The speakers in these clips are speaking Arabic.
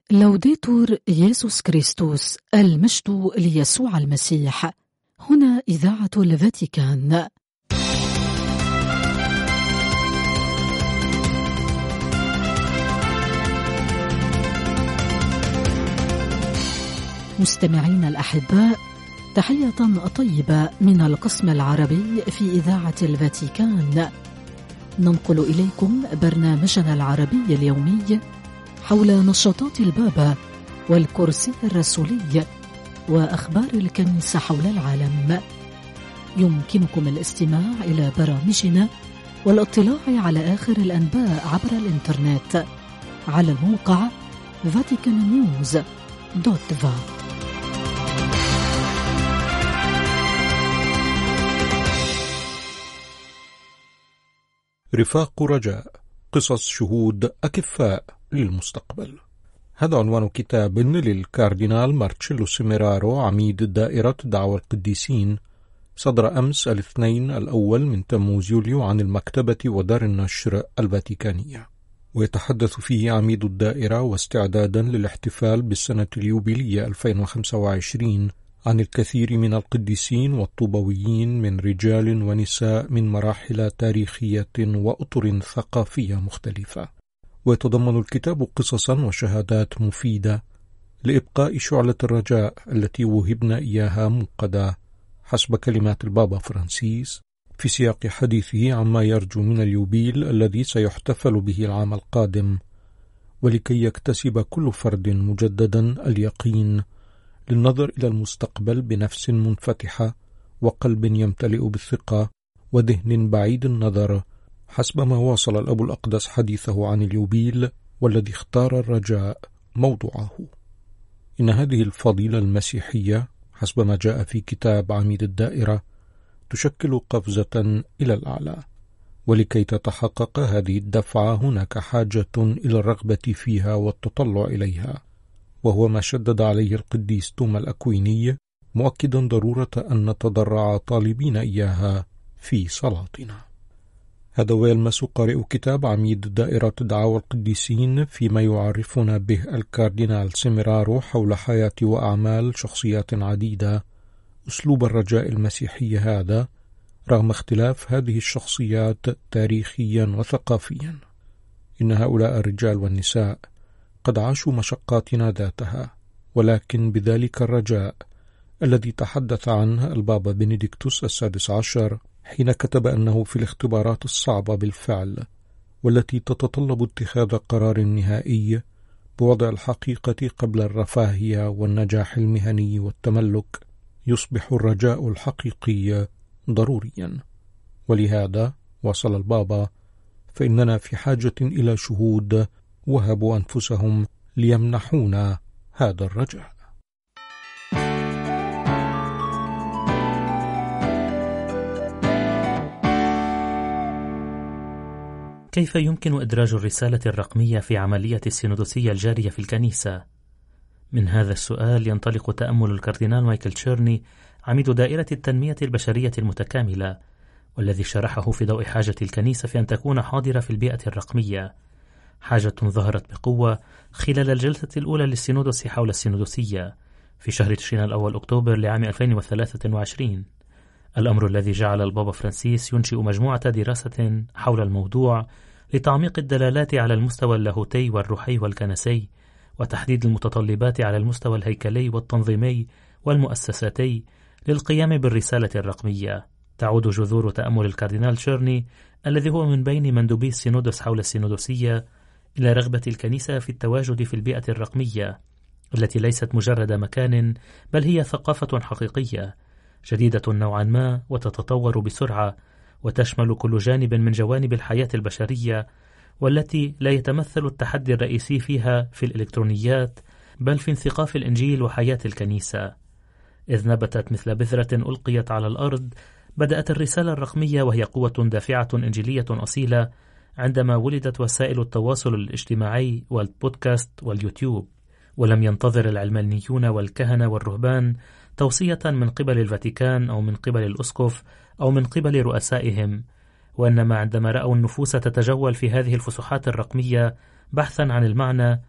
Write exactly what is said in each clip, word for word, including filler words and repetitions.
لوديتور يسوع كريستوس، المجد ليسوع المسيح. هنا إذاعة الفاتيكان. مستمعين الأحباء، تحية طيبة من القسم العربي في إذاعة الفاتيكان. ننقل إليكم برنامجنا العربي اليومي حول نشاطات البابا والكرسي الرسولي وأخبار الكنيسة حول العالم. يمكنكم الاستماع إلى برامجنا والاطلاع على آخر الأنباء عبر الإنترنت على الموقع فاتيكان نيوز دوت فا. رفاق رجاء، قصص شهود أكفاء للمستقبل. هذا عنوان كتاب للكاردينال مارتشيلو سيميرارو، عميد دائرة دعوة القديسين، صدر أمس الاثنين الأول من تموز يوليو عن المكتبة ودار النشر الفاتيكانية. ويتحدث فيه عميد الدائرة واستعدادا للاحتفال بالسنة اليوبيلية ألفين وخمسة وعشرين عن الكثير من القديسين والطوبويين من رجال ونساء من مراحل تاريخية وأطر ثقافية مختلفة. ويتضمن الكتاب قصصا وشهادات مفيدة لإبقاء شعلة الرجاء التي وهبنا إياها موقدة حسب كلمات البابا فرانسيس في سياق حديثه عما يرجو من اليوبيل الذي سيحتفل به العام القادم، ولكي يكتسب كل فرد مجددا اليقين للنظر إلى المستقبل بنفس منفتحة وقلب يمتلئ بالثقة وذهن بعيد النظر، حسب ما واصل الأب الأقدس حديثه عن اليوبيل والذي اختار الرجاء موضوعه. إن هذه الفضيلة المسيحية حسب ما جاء في كتاب عميد الدائرة تشكل قفزة إلى الأعلى، ولكي تتحقق هذه الدفعة هناك حاجة إلى الرغبة فيها والتطلع إليها، وهو ما شدد عليه القديس توما الأكويني، مؤكدا ضرورة أن نتضرع طالبين إياها في صلاتنا. هذا ويلمس قارئ كتاب عميد دائرة دعوة القديسين فيما يعرفنا به الكاردينال سيميرارو حول حياة وأعمال شخصيات عديدة أسلوب الرجاء المسيحي هذا، رغم اختلاف هذه الشخصيات تاريخيا وثقافيا. إن هؤلاء الرجال والنساء قد عاشوا مشقاتنا ذاتها، ولكن بذلك الرجاء الذي تحدث عنه البابا بنديكتوس السادس عشر حين كتب أنه في الاختبارات الصعبة بالفعل والتي تتطلب اتخاذ قرار نهائي بوضع الحقيقة قبل الرفاهية والنجاح المهني والتملك، يصبح الرجاء الحقيقي ضروريا. ولهذا وصل البابا، فإننا في حاجة إلى شهود وهبوا أنفسهم ليمنحونا هذا الرجاء. كيف يمكن إدراج الرسالة الرقمية في عملية السينودوسية الجارية في الكنيسة؟ من هذا السؤال ينطلق تأمل الكاردينال مايكل تشيرني، عميد دائرة التنمية البشرية المتكاملة، والذي شرحه في ضوء حاجة الكنيسة في أن تكون حاضرة في البيئة الرقمية، حاجة ظهرت بقوة خلال الجلسة الأولى للسينودوس حول السينودوسية في شهر تشرين الأول أكتوبر لعام ألفين وثلاثة وعشرين، الأمر الذي جعل البابا فرانسيس ينشئ مجموعة دراسة حول الموضوع لتعميق الدلالات على المستوى اللاهوتي والروحي والكنسي، وتحديد المتطلبات على المستوى الهيكلي والتنظيمي والمؤسساتي للقيام بالرسالة الرقمية. تعود جذور تأمل الكاردينال تشيرني الذي هو من بين مندوبي السينودوس حول السينودوسية إلى رغبة الكنيسة في التواجد في البيئة الرقمية التي ليست مجرد مكان، بل هي ثقافة حقيقية جديدة نوعا ما وتتطور بسرعة وتشمل كل جانب من جوانب الحياة البشرية، والتي لا يتمثل التحدي الرئيسي فيها في الإلكترونيات بل في انثقاف الإنجيل وحياة الكنيسة. إذ نبتت مثل بذرة ألقيت على الأرض، بدأت الرسالة الرقمية وهي قوة دافعة إنجيلية أصيلة عندما ولدت وسائل التواصل الاجتماعي والبودكاست واليوتيوب، ولم ينتظر العلمانيون والكهنة والرهبان توصية من قبل الفاتيكان أو من قبل الأسقف أو من قبل رؤسائهم، وإنما عندما رأوا النفوس تتجول في هذه الفسحات الرقمية بحثا عن المعنى،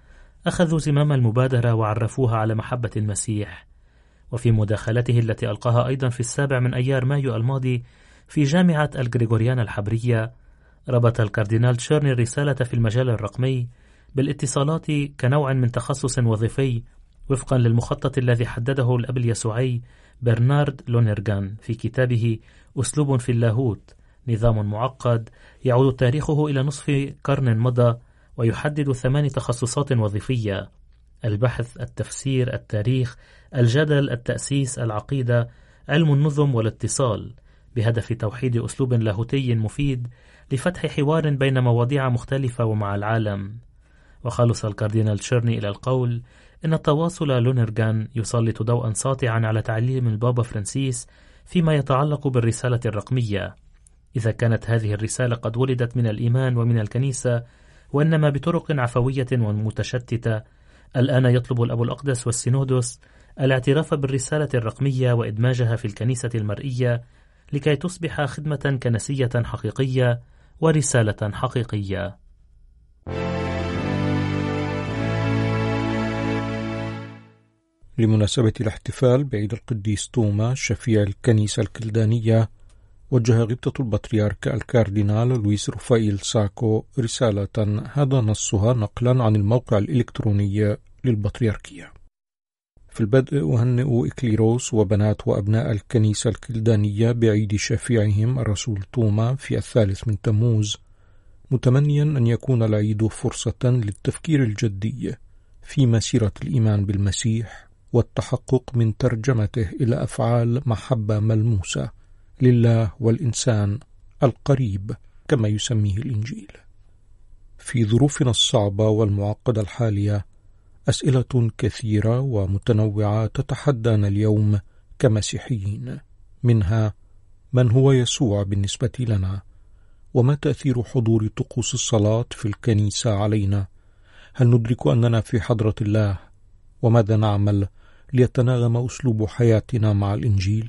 أخذوا زمام المبادرة وعرفوها على محبة المسيح. وفي مداخلته التي ألقاها أيضا في السابع من أيار مايو الماضي في جامعة الغريغوريانا الحبرية، ربط الكاردينال تشيرني الرسالة في المجال الرقمي بالاتصالات كنوع من تخصص وظيفي وفقا للمخطط الذي حدده الأب اليسوعي برنارد لونيرغان في كتابه أسلوب في اللاهوت، نظام معقد يعود تاريخه إلى نصف قرن مضى، ويحدد ثمان تخصصات وظيفية: البحث، التفسير، التاريخ، الجدل، التأسيس، العقيدة، علم النظم والاتصال، بهدف توحيد أسلوب لاهوتي مفيد لفتح حوار بين مواضيع مختلفة ومع العالم. وخلص الكاردينال تشيرني إلى القول إن تواصل لونيرغان يسلط ضوءا ساطعا على تعليم البابا فرانسيس فيما يتعلق بالرسالة الرقمية، إذا كانت هذه الرسالة قد ولدت من الإيمان ومن الكنيسة وإنما بطرق عفوية ومتشتتة. الآن يطلب الأب الأقدس والسينودوس الاعتراف بالرسالة الرقمية وإدماجها في الكنيسة المرئية لكي تصبح خدمة كنسية حقيقية ورسالة حقيقية. لمناسبة الاحتفال بعيد القديس توما شفيع الكنيسة الكلدانية، وجه غبطة البطريرك الكاردينال لويس رفائيل ساكو رسالة، هذا نصها نقلا عن الموقع الإلكتروني للبطريركية. في البدء أهنئ إكليروس وبنات وأبناء الكنيسة الكلدانية بعيد شفيعهم الرسول توما في الثالث من تموز، متمنيا أن يكون العيد فرصة للتفكير الجدي في مسيرة الإيمان بالمسيح والتحقق من ترجمته إلى أفعال محبة ملموسة لله والإنسان القريب كما يسميه الإنجيل. في ظروفنا الصعبة والمعقدة الحالية، أسئلة كثيرة ومتنوعة تتحدانا اليوم كمسيحيين، منها: من هو يسوع بالنسبة لنا؟ وما تأثير حضور طقوس الصلاة في الكنيسة علينا؟ هل ندرك أننا في حضرة الله؟ وماذا نعمل ليتناغم أسلوب حياتنا مع الإنجيل؟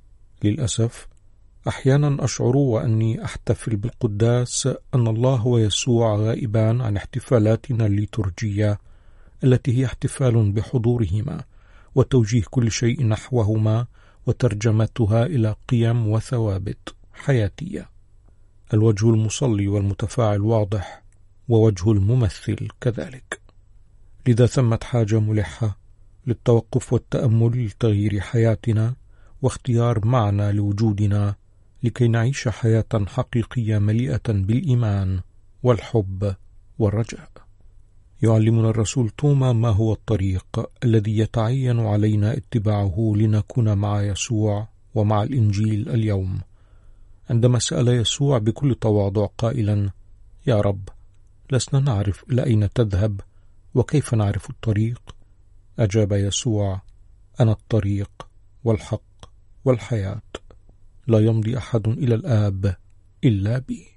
للأسف أحيانا أشعر وأني أحتفل بالقداس أن الله ويسوع غائبان عن احتفالاتنا الليتورجية التي هي احتفال بحضورهما وتوجيه كل شيء نحوهما وترجمتها إلى قيم وثوابت حياتية. الوجه المصلي والمتفاعل واضح، ووجه الممثل كذلك. لذا ثمت حاجة ملحة للتوقف والتأمل لتغيير حياتنا واختيار معنى لوجودنا لكي نعيش حياة حقيقية مليئة بالإيمان والحب والرجاء. يعلمنا الرسول توما ما هو الطريق الذي يتعين علينا اتباعه لنكون مع يسوع ومع الإنجيل اليوم. عندما سأل يسوع بكل تواضع قائلا: يا رب، لسنا نعرف إلى أين تذهب وكيف نعرف الطريق، أجاب يسوع: أنا الطريق والحق والحياة، لا يمضي أحد إلى الآب إلا بي.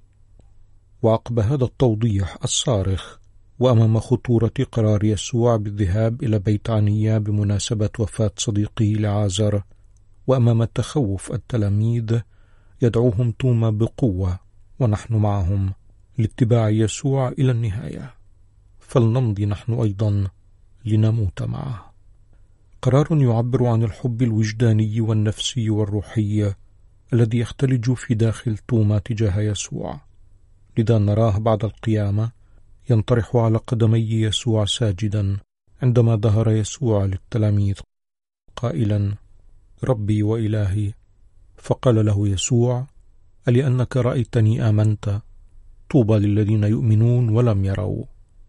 وعقب هذا التوضيح الصارخ، وأمام خطورة قرار يسوع بالذهاب إلى بيت عنيا بمناسبة وفاة صديقه لعازر، وأمام تخوف التلاميذ، يدعوهم توما بقوة ونحن معهم لاتباع يسوع إلى النهاية. فلنمضي نحن أيضا لنموت معه. قرار يعبر عن الحب الوجداني والنفسي والروحي الذي يختلج في داخل توما تجاه يسوع. لذا نراه بعد القيامة ينطرح على قدمي يسوع ساجدا عندما ظهر يسوع للتلاميذ قائلا: ربي وإلهي. فقال له يسوع: ألأنك رأيتني آمنت؟ طوبى للذين يؤمنون ولم يروا.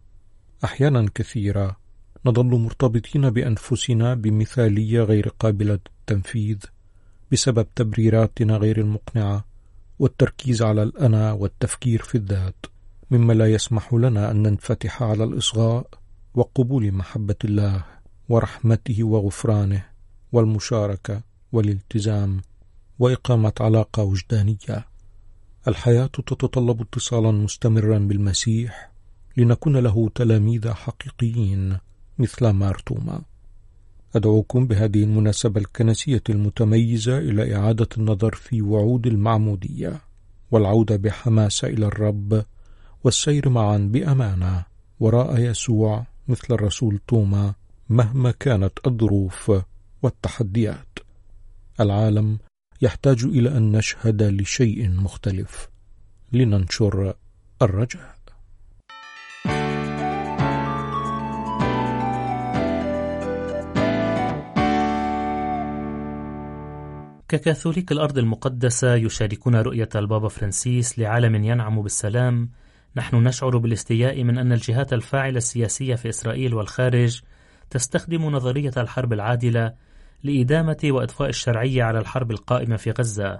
أحيانا كثيرة نظل مرتبطين بأنفسنا بمثالية غير قابلة للتنفيذ بسبب تبريراتنا غير المقنعة والتركيز على الأنا والتفكير في الذات، مما لا يسمح لنا أن ننفتح على الإصغاء وقبول محبة الله ورحمته وغفرانه والمشاركة والالتزام وإقامة علاقة وجدانية. الحياة تتطلب اتصالا مستمرا بالمسيح لنكون له تلاميذ حقيقيين مثل مارتوما. أدعوكم بهذه المناسبة الكنسية المتميزة إلى إعادة النظر في وعود المعمودية والعودة بحماسة إلى الرب والسير معا بأمانة وراء يسوع مثل الرسول توما مهما كانت الظروف والتحديات. العالم يحتاج إلى أن نشهد لشيء مختلف لننشر الرجاء. ككاثوليك الأرض المقدسة يشاركون رؤية البابا فرانسيس لعالم ينعم بالسلام. نحن نشعر بالاستياء من أن الجهات الفاعلة السياسية في إسرائيل والخارج تستخدم نظرية الحرب العادلة لإدامة وإضفاء الشرعية على الحرب القائمة في غزة.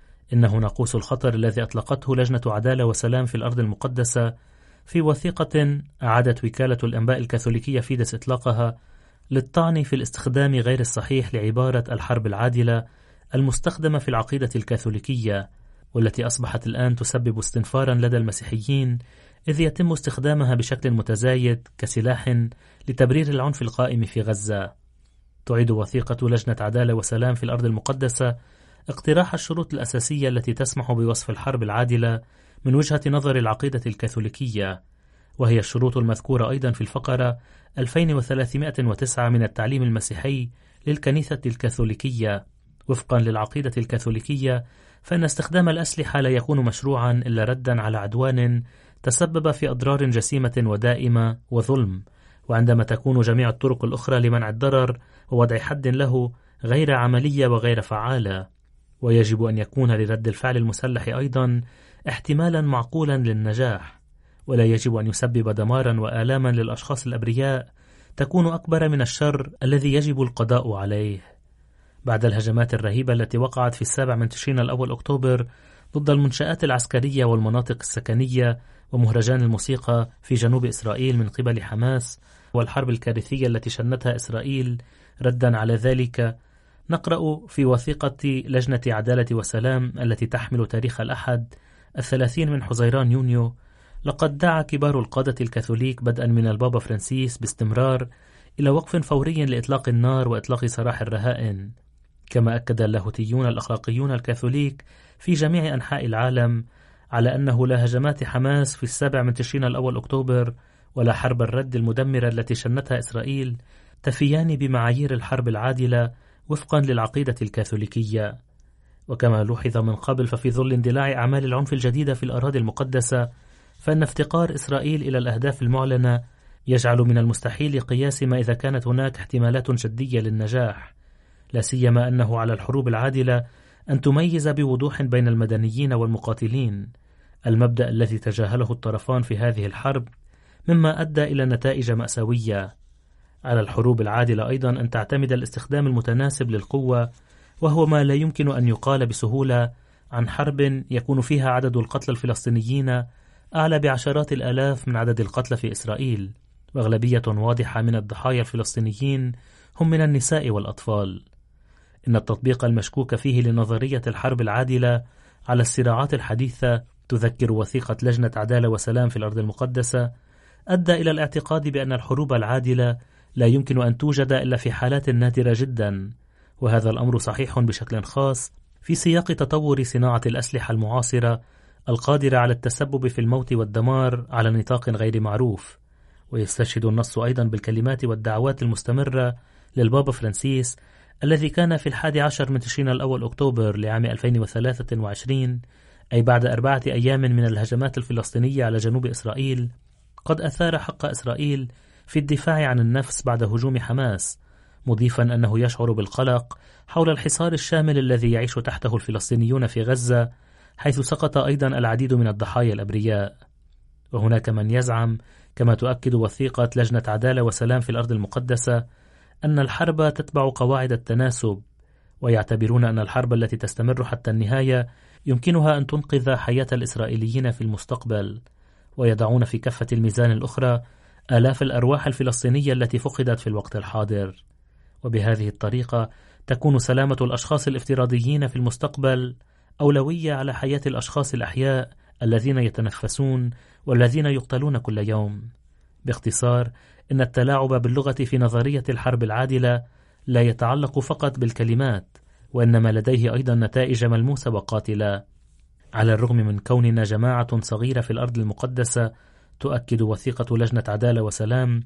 إنه ناقوس الخطر الذي أطلقته لجنة عدالة وسلام في الأرض المقدسة في وثيقة أعادت وكالة الأنباء الكاثوليكية فيدس إطلاقها للطعن في الاستخدام غير الصحيح لعبارة الحرب العادلة المستخدمة في العقيدة الكاثوليكية، والتي أصبحت الآن تسبب استنفارا لدى المسيحيين، إذ يتم استخدامها بشكل متزايد كسلاح لتبرير العنف القائم في غزة. تعيد وثيقة لجنة عدالة وسلام في الأرض المقدسة اقتراح الشروط الأساسية التي تسمح بوصف الحرب العادلة من وجهة نظر العقيدة الكاثوليكية، وهي الشروط المذكورة أيضا في الفقرة ألفين وثلاثمائة وتسعة من التعليم المسيحي للكنيسة الكاثوليكية. وفقا للعقيدة الكاثوليكية فإن استخدام الأسلحة لا يكون مشروعا إلا ردا على عدوان تسبب في أضرار جسيمة ودائمة وظلم، وعندما تكون جميع الطرق الأخرى لمنع الضرر ووضع حد له غير عملية وغير فعالة. ويجب أن يكون لرد الفعل المسلح أيضا احتمالا معقولا للنجاح، ولا يجب أن يسبب دمارا وآلاما للأشخاص الأبرياء تكون أكبر من الشر الذي يجب القضاء عليه. بعد الهجمات الرهيبة التي وقعت في السابع من تشرين الأول أكتوبر ضد المنشآت العسكرية والمناطق السكنية ومهرجان الموسيقى في جنوب إسرائيل من قبل حماس، والحرب الكارثية التي شنتها إسرائيل ردا على ذلك، نقرأ في وثيقة لجنة عدالة وسلام التي تحمل تاريخ الأحد الثلاثين من حزيران يونيو: لقد دعا كبار القادة الكاثوليك بدءا من البابا فرانسيس باستمرار إلى وقف فوري لإطلاق النار وإطلاق سراح الرهائن. كما أكد اللاهوتيون الأخلاقيون الكاثوليك في جميع أنحاء العالم على أنه لا هجمات حماس في السابع من تشرين الأول أكتوبر ولا حرب الرد المدمرة التي شنتها إسرائيل تفيان بمعايير الحرب العادلة وفقا للعقيدة الكاثوليكية. وكما لوحظ من قبل، ففي ظل اندلاع أعمال العنف الجديدة في الأراضي المقدسة، فإن افتقار إسرائيل إلى الأهداف المعلنة يجعل من المستحيل قياس ما إذا كانت هناك احتمالات جدية للنجاح، لا سيما أنه على الحروب العادلة أن تميز بوضوح بين المدنيين والمقاتلين، المبدأ الذي تجاهله الطرفان في هذه الحرب مما أدى إلى نتائج مأساوية. على الحروب العادلة أيضا أن تعتمد الاستخدام المتناسب للقوة، وهو ما لا يمكن أن يقال بسهولة عن حرب يكون فيها عدد القتلى الفلسطينيين أعلى بعشرات الآلاف من عدد القتلى في إسرائيل، وأغلبية واضحة من الضحايا الفلسطينيين هم من النساء والأطفال. إن التطبيق المشكوك فيه لنظرية الحرب العادلة على الصراعات الحديثة، تذكر وثيقة لجنة عدالة وسلام في الأرض المقدسة، أدى إلى الاعتقاد بأن الحروب العادلة لا يمكن أن توجد إلا في حالات نادرة جدا، وهذا الأمر صحيح بشكل خاص في سياق تطور صناعة الأسلحة المعاصرة القادرة على التسبب في الموت والدمار على نطاق غير معروف. ويستشهد النص أيضا بالكلمات والدعوات المستمرة للبابا فرانسيس الذي كان في الحادي عشر من تشرين الأول أكتوبر لعام ألفين وثلاثة وعشرين، أي بعد أربعة أيام من الهجمات الفلسطينية على جنوب إسرائيل، قد أثار حق إسرائيل في الدفاع عن النفس بعد هجوم حماس، مضيفا أنه يشعر بالقلق حول الحصار الشامل الذي يعيش تحته الفلسطينيون في غزة، حيث سقط أيضا العديد من الضحايا الأبرياء. وهناك من يزعم، كما تؤكد وثيقة لجنة عدالة وسلام في الأرض المقدسة، أن الحرب تتبع قواعد التناسب، ويعتبرون أن الحرب التي تستمر حتى النهاية يمكنها أن تنقذ حياة الإسرائيليين في المستقبل، ويضعون في كفة الميزان الأخرى آلاف الأرواح الفلسطينية التي فقدت في الوقت الحاضر. وبهذه الطريقة تكون سلامة الأشخاص الافتراضيين في المستقبل أولوية على حياة الأشخاص الأحياء الذين يتنفسون والذين يقتلون كل يوم. باختصار، إن التلاعب باللغة في نظرية الحرب العادلة لا يتعلق فقط بالكلمات، وإنما لديه أيضا نتائج ملموسة وقاتلة. على الرغم من كوننا جماعة صغيرة في الأرض المقدسة، تؤكد وثيقة لجنة عدالة وسلام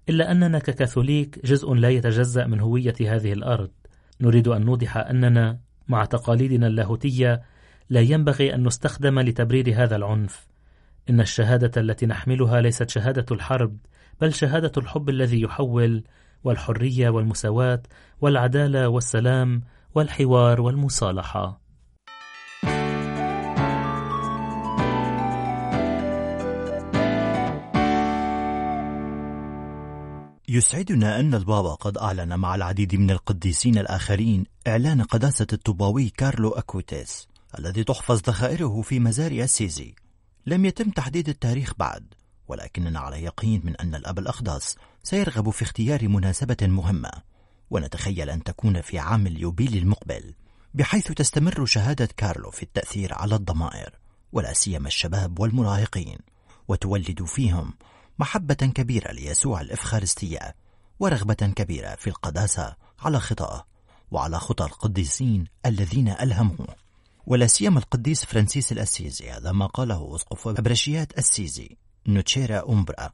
إلا أننا ككاثوليك جزء لا يتجزأ من هوية هذه الأرض. نريد أن نوضح أننا مع تقاليدنا اللاهوتية لا ينبغي أن نستخدم لتبرير هذا العنف. إن الشهادة التي نحملها ليست شهادة الحرب، بل شهادة الحب الذي يحول، والحرية والمساواة والعدالة والسلام والحوار والمصالحة. يسعدنا أن البابا قد أعلن مع العديد من القديسين الآخرين إعلان قداسة الطوباوي كارلو أكويتيس الذي تحفظ ذخائره في مزار أسيزي. لم يتم تحديد التاريخ بعد، ولكننا على يقين من أن الأب الأقدس سيرغب في اختيار مناسبة مهمة، ونتخيل أن تكون في عام اليوبيل المقبل، بحيث تستمر شهادة كارلو في التأثير على الضمائر ولا سيما الشباب والمراهقين، وتولد فيهم محبة كبيرة ليسوع الإفخارستية ورغبة كبيرة في القداسة على خطاه وعلى خطى القديسين الذين ألهموه، ولا سيما القديس فرانسيس الأسيزي. هذا ما قاله أسقف أبرشيات أسيزي نوتشيرا أمبرا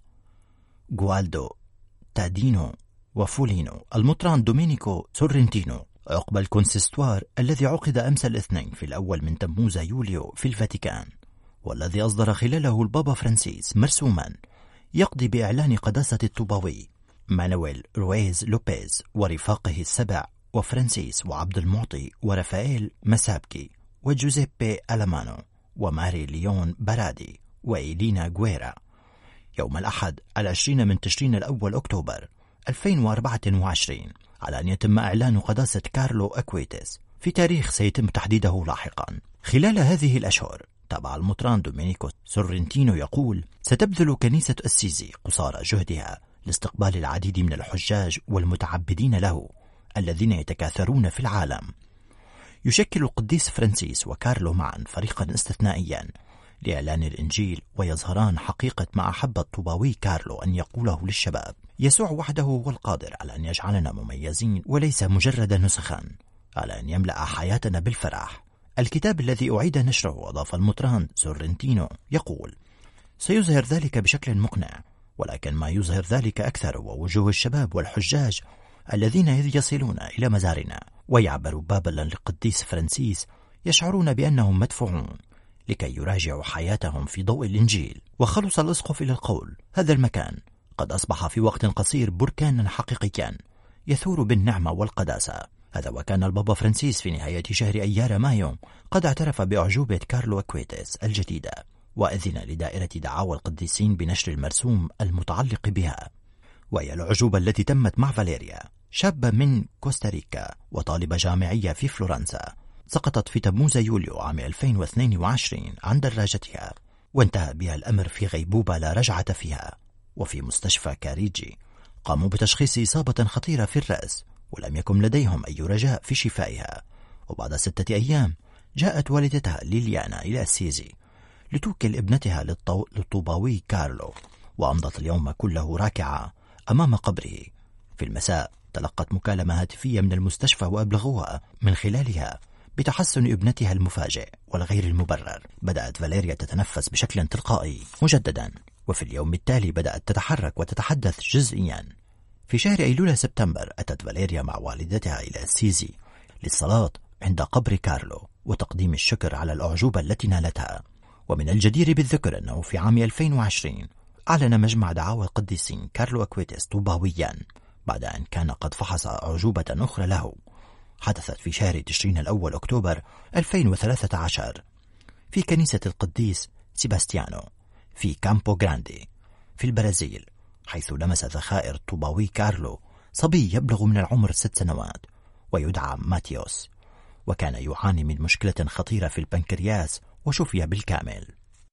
غوالدو تادينو وفولينو المطران دومينيكو سورنتينو عقب الكونسيستوار الذي عقد أمس الاثنين في الأول من تموز يوليو في الفاتيكان، والذي أصدر خلاله البابا فرانسيس مرسوما يقضي بإعلان قداسة الطوباوي مانويل رويز لوبيز ورفاقه السبع وفرانسيس وعبد المعطي ورافائيل مسابكي وجوزيبي ألمانو وماري ليون برادي وإيلينا غويرا يوم الأحد العشرين من تشرين الأول أكتوبر ألفين وأربعة وعشرين، على أن يتم إعلان قداسة كارلو أكويتيس في تاريخ سيتم تحديده لاحقا. خلال هذه الأشهر تابع المطران دومينيكو سورنتينو يقول: ستبذل كنيسة أسيزي قصارى جهدها لاستقبال العديد من الحجاج والمتعبدين له الذين يتكاثرون في العالم. يشكل القديس فرانسيس وكارلو معا فريقا استثنائيا لإعلان الإنجيل، ويظهران حقيقة ما أحب الطوباوي كارلو أن يقوله للشباب: يسوع وحده هو القادر على أن يجعلنا مميزين وليس مجرد نسخا، على أن يملأ حياتنا بالفرح. الكتاب الذي أعيد نشره، أضاف المطران سورنتينو، يقول: سيظهر ذلك بشكل مقنع، ولكن ما يظهر ذلك أكثر هو وجوه الشباب والحجاج الذين يصلون إلى مزارنا ويعبروا بابا للقديس فرانسيس يشعرون بأنهم مدفوعون لكي يراجعوا حياتهم في ضوء الإنجيل. وخلص الأسقف إلى القول: هذا المكان قد أصبح في وقت قصير بركانا حقيقيا يثور بالنعمة والقداسة. هذا وكان البابا فرانسيس في نهاية شهر أيار مايو قد اعترف بأعجوبة كارلو أكويتيس الجديدة، وأذن لدائرة دعاوى القديسين بنشر المرسوم المتعلق بها، وهي الأعجوبة التي تمت مع فاليريا، شابة من كوستاريكا وطالبة جامعية في فلورنسا، سقطت في تموز يوليو عام ألفين واثنين وعشرين عن دراجتها، وانتهى بها الأمر في غيبوبة لا رجعة فيها. وفي مستشفى كاريجي قاموا بتشخيص إصابة خطيرة في الرأس، ولم يكن لديهم أي رجاء في شفائها. وبعد ستة أيام جاءت والدتها ليليانا إلى أسيزي لتوكل ابنتها للطو... للطوباوي كارلو، وأمضت اليوم كله راكعة أمام قبره. في المساء تلقت مكالمة هاتفية من المستشفى وأبلغوها من خلالها بتحسن ابنتها المفاجئ والغير المبرر. بدأت فاليريا تتنفس بشكل تلقائي مجددا، وفي اليوم التالي بدأت تتحرك وتتحدث جزئيا. في شهر أيلول سبتمبر أتت فاليريا مع والدتها إلى أسيزي للصلاة عند قبر كارلو وتقديم الشكر على الأعجوبة التي نالتها. ومن الجدير بالذكر أنه في عام ألفين وعشرين أعلن مجمع دعاوى القديسين كارلو أكويتيس طوباويا بعد أن كان قد فحص أعجوبة أخرى له حدثت في شهر تشرين الأول أكتوبر ألفين وثلاثة عشر في كنيسة القديس سيباستيانو في كامبو غراندي في البرازيل، حيث لمس ذخائر طوباوي كارلو صبي يبلغ من العمر ست سنوات ويدعى ماتيوس، وكان يعاني من مشكلة خطيرة في البنكرياس وشفي بالكامل.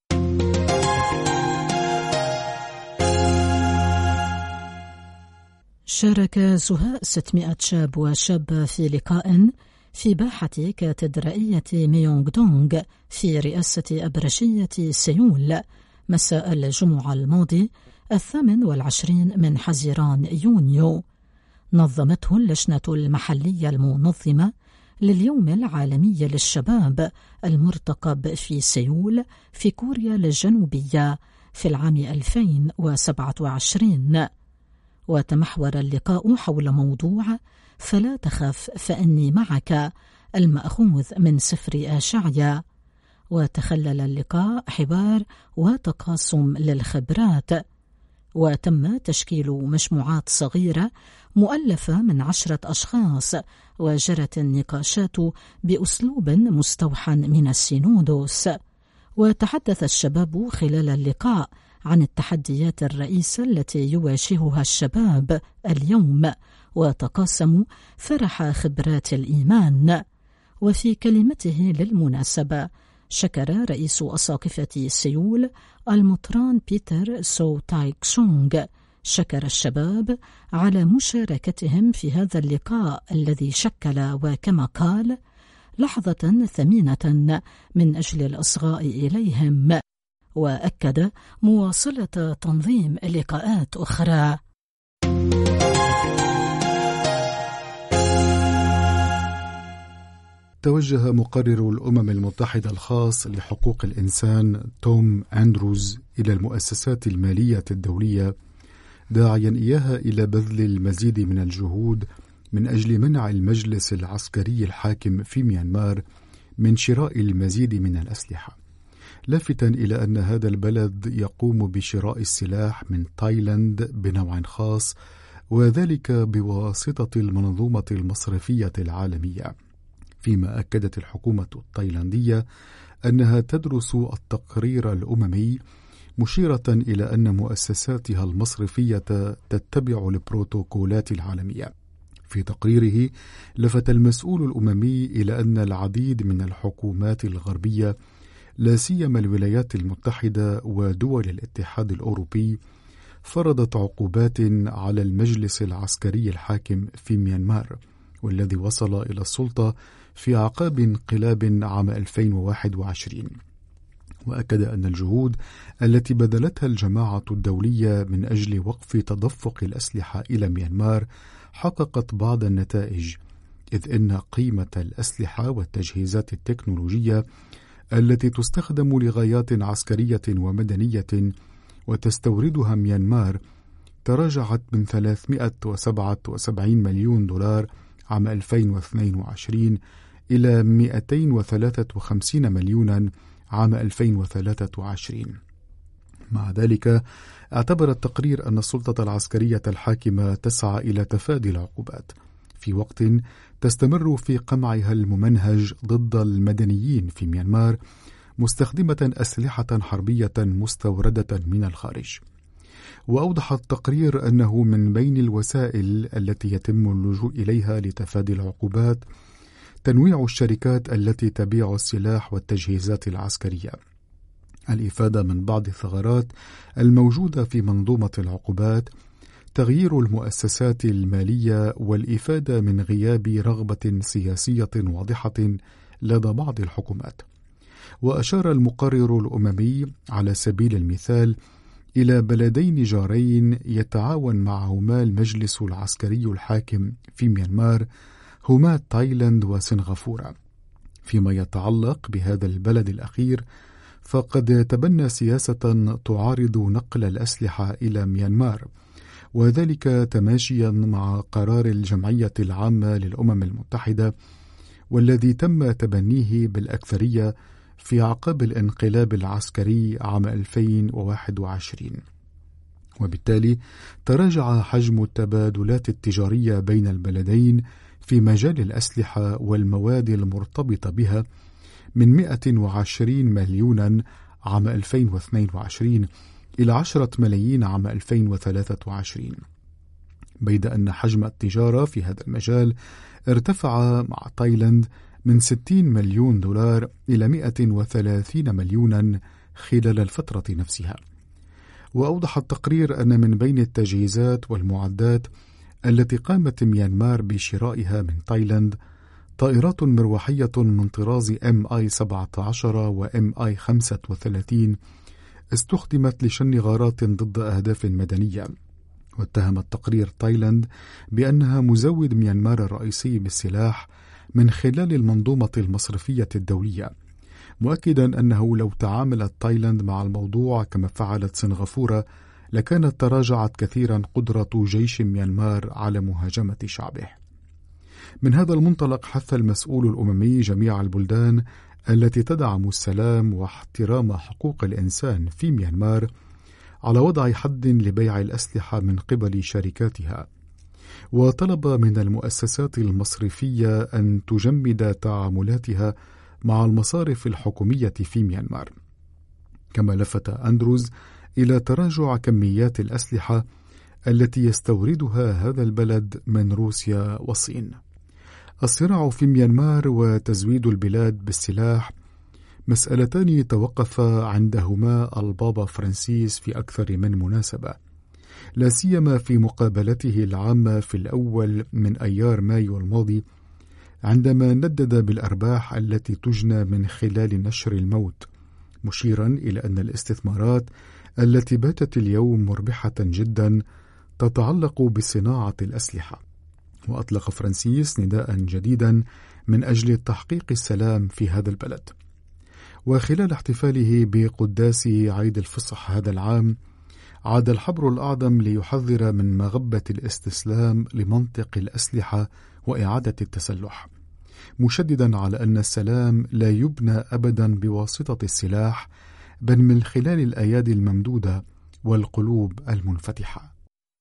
شارك زهاء ستمائة شاب وشابة في لقاء في باحة كاتدرائية ميونغ دونغ في رئاسة أبرشية سيول مساء الجمعة الماضي الثامن والعشرين من حزيران يونيو. نظمته اللجنة المحلية المنظمة لليوم العالمي للشباب المرتقب في سيول في كوريا الجنوبية في العام ألفين وسبعة وعشرين. وتمحور اللقاء حول موضوع فلا تخف فإني معك، المأخوذ من سفر آشعيا. وتخلل اللقاء حوار وتقاسم للخبرات، وتم تشكيل مجموعات صغيرة مؤلفة من عشرة أشخاص، وجرت النقاشات بأسلوب مستوحى من السينودوس. وتحدث الشباب خلال اللقاء عن التحديات الرئيسة التي يواجهها الشباب اليوم، وتقاسموا فرح خبرات الإيمان. وفي كلمته للمناسبة شكر رئيس أساقفة سيول المطران بيتر سو تاي كسونغ شكر الشباب على مشاركتهم في هذا اللقاء الذي شكل وكما قال لحظة ثمينة من أجل الإصغاء إليهم، وأكد مواصلة تنظيم لقاءات أخرى. توجه مقرر الأمم المتحدة الخاص لحقوق الإنسان توم أندروز إلى المؤسسات المالية الدولية داعيا إياها إلى بذل المزيد من الجهود من أجل منع المجلس العسكري الحاكم في ميانمار من شراء المزيد من الأسلحة، لافتا إلى أن هذا البلد يقوم بشراء السلاح من تايلاند بنوع خاص، وذلك بواسطة المنظومة المصرفية العالمية. فيما أكدت الحكومة التايلاندية أنها تدرس التقرير الأممي، مشيرة إلى أن مؤسساتها المصرفية تتبع البروتوكولات العالمية. في تقريره لفت المسؤول الأممي إلى أن العديد من الحكومات الغربية لا سيما الولايات المتحدة ودول الاتحاد الأوروبي فرضت عقوبات على المجلس العسكري الحاكم في ميانمار، والذي وصل إلى السلطة في أعقاب انقلاب عام ألفين وواحد وعشرين. وأكد أن الجهود التي بذلتها الجماعة الدولية من أجل وقف تدفق الأسلحة إلى ميانمار حققت بعض النتائج، إذ إن قيمة الأسلحة والتجهيزات التكنولوجية التي تستخدم لغايات عسكرية ومدنية وتستوردها ميانمار تراجعت من ثلاثمائة وسبعة وسبعين مليون دولار عام ألفين واثنين وعشرين إلى مئتين وثلاثة وخمسين مليونا عام ألفين وثلاثة وعشرين. مع ذلك اعتبر التقرير أن السلطة العسكرية الحاكمة تسعى إلى تفادي العقوبات في وقت تستمر في قمعها الممنهج ضد المدنيين في ميانمار، مستخدمة أسلحة حربية مستوردة من الخارج. وأوضح التقرير أنه من بين الوسائل التي يتم اللجوء إليها لتفادي العقوبات تنويع الشركات التي تبيع السلاح والتجهيزات العسكرية، الإفادة من بعض الثغرات الموجودة في منظومة العقوبات، تغيير المؤسسات المالية، والإفادة من غياب رغبة سياسية واضحة لدى بعض الحكومات. وأشار المقرر الأممي على سبيل المثال إلى بلدين جارين يتعاون معهما المجلس العسكري الحاكم في ميانمار، هما تايلاند وسنغافورة. فيما يتعلق بهذا البلد الأخير فقد تبنى سياسة تعارض نقل الأسلحة إلى ميانمار، وذلك تماشيا مع قرار الجمعية العامة للأمم المتحدة والذي تم تبنيه بالأكثرية في أعقاب الانقلاب العسكري عام ألفين وواحد وعشرين. وبالتالي تراجع حجم التبادلات التجارية بين البلدين في مجال الأسلحة والمواد المرتبطة بها من مئة وعشرين مليونا عام ألفين واثنين وعشرين إلى عشرة ملايين عام ألفين وثلاثة وعشرين، بيد أن حجم التجارة في هذا المجال ارتفع مع تايلاند من ستين مليون دولار إلى مئة وثلاثين مليونا خلال الفترة نفسها. وأوضح التقرير أن من بين التجهيزات والمعدات التي قامت ميانمار بشرائها من تايلاند طائرات مروحية من طراز إم آي سبعة عشر و إم آي خمسة وثلاثين استخدمت لشن غارات ضد أهداف مدنية. واتهم التقرير تايلاند بأنها مزود ميانمار الرئيسي بالسلاح من خلال المنظومة المصرفية الدولية، مؤكدا أنه لو تعاملت تايلاند مع الموضوع كما فعلت سنغافورة لكانت تراجعت كثيرا قدرة جيش ميانمار على مهاجمة شعبه. من هذا المنطلق حث المسؤول الأممي جميع البلدان التي تدعم السلام واحترام حقوق الإنسان في ميانمار على وضع حد لبيع الأسلحة من قبل شركاتها، وطلب من المؤسسات المصرفية أن تجمد تعاملاتها مع المصارف الحكومية في ميانمار. كما لفت أندروز إلى تراجع كميات الأسلحة التي يستوردها هذا البلد من روسيا والصين. الصراع في ميانمار وتزويد البلاد بالسلاح مسألتان توقفا عندهما البابا فرانسيس في أكثر من مناسبة، لا سيما في مقابلته العامة في الأول من أيار مايو الماضي، عندما ندد بالأرباح التي تجنى من خلال نشر الموت، مشيرا إلى أن الاستثمارات التي باتت اليوم مربحة جدا تتعلق بصناعة الأسلحة. وأطلق فرانسيس نداء جديدا من أجل تحقيق السلام في هذا البلد. وخلال احتفاله بقداس عيد الفصح هذا العام، عاد الحبر الأعظم ليحذر من مغبة الاستسلام لمنطق الأسلحة وإعادة التسلح، مشددا على أن السلام لا يبنى أبدا بواسطة السلاح، بل من خلال الأيادي الممدودة والقلوب المنفتحة.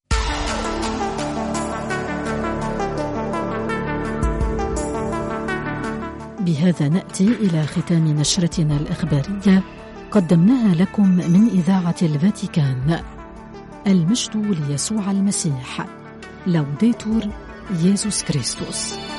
بهذا نأتي إلى ختام نشرتنا الإخبارية قدمناها لكم من إذاعة الفاتيكان. المجد ليسوع المسيح. لوديتور يسوع كريستوس.